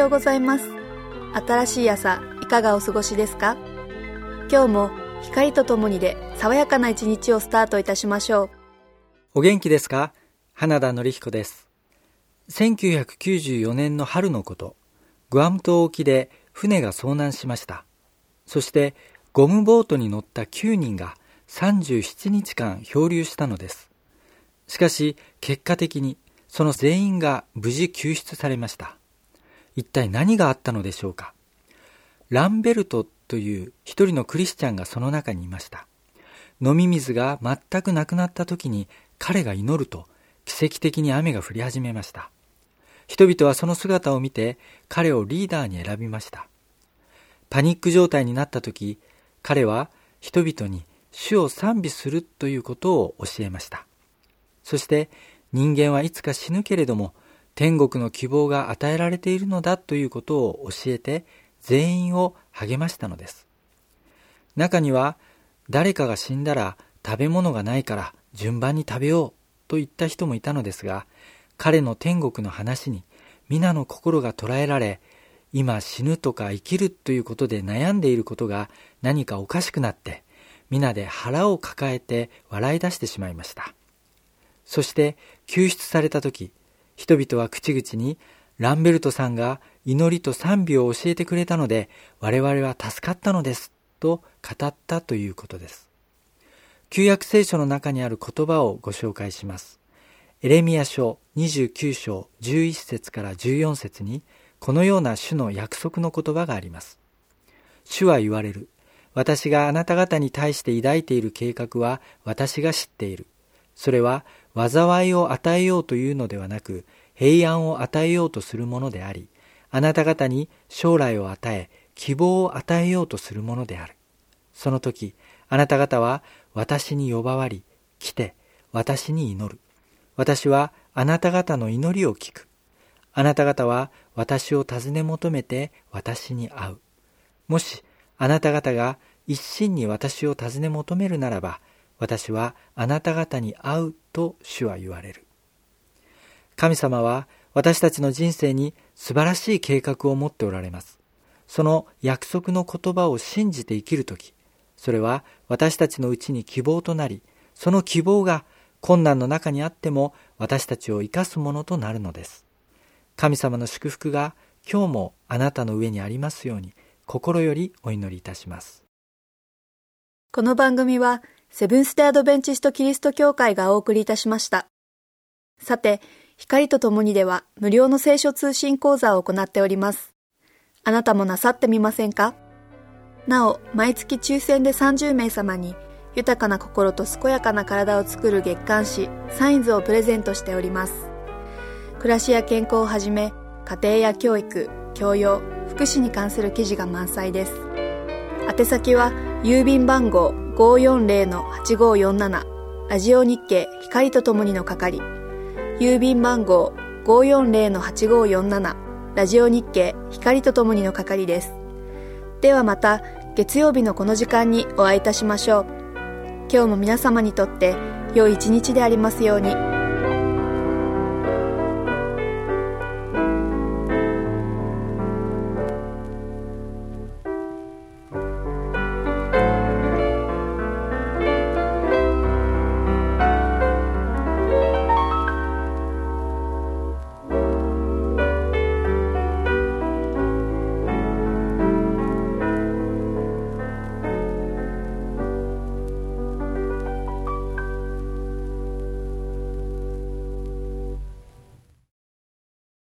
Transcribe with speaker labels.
Speaker 1: ようございます。新しい朝、いかがお過ごしですか？今日も光とともにで爽やかな一日をスタートいたしましょう。
Speaker 2: お元気ですか？花田典彦です。1994年の春のこと、グアム島沖で船が遭難しました。そしてゴムボートに乗った9人が37日間漂流したのです。しかし結果的にその全員が無事救出されました。一体何があったのでしょうか。ランベルトという一人のクリスチャンがその中にいました。飲み水が全くなくなった時に彼が祈ると奇跡的に雨が降り始めました。人々はその姿を見て彼をリーダーに選びました。パニック状態になった時、彼は人々に主を賛美するということを教えました。そして人間はいつか死ぬけれども天国の希望が与えられているのだということを教えて全員を励ましたのです。中には誰かが死んだら食べ物がないから順番に食べようと言った人もいたのですが、彼の天国の話に皆の心が捉えられ、今死ぬとか生きるということで悩んでいることが何かおかしくなって皆で腹を抱えて笑い出してしまいました。そして救出されたとき、人々は口々にランベルトさんが祈りと賛美を教えてくれたので我々は助かったのですと語ったということです。旧約聖書の中にある言葉をご紹介します。エレミヤ書29章11節から14節にこのような主の約束の言葉があります。主は言われる。私があなた方に対して抱いている計画は私が知っている。それは災いを与えようというのではなく、平安を与えようとするものであり、あなた方に将来を与え、希望を与えようとするものである。その時、あなた方は私に呼ばわり、来て私に祈る。私はあなた方の祈りを聞く。あなた方は私を尋ね求めて私に会う。もしあなた方が一心に私を尋ね求めるならば、私はあなた方に会うと主は言われる。神様は私たちの人生に素晴らしい計画を持っておられます。その約束の言葉を信じて生きるとき、それは私たちのうちに希望となり、その希望が困難の中にあっても私たちを生かすものとなるのです。神様の祝福が今日もあなたの上にありますように、心よりお祈りいたします。
Speaker 1: この番組はセブンステアドベンチストキリスト教会がお送りいたしました。さて、光とともにでは無料の聖書通信講座を行っております。あなたもなさってみませんか？なお、毎月抽選で30名様に豊かな心と健やかな体を作る月刊誌サインズをプレゼントしております。暮らしや健康をはじめ、家庭や教育、教養、福祉に関する記事が満載です。宛先は郵便番号 540-8547 ラジオ日経光とともにの係、郵便番号 540-8547 ラジオ日経光とともにの係です。ではまた月曜日のこの時間にお会いいたしましょう。今日も皆様にとって良い一日でありますように。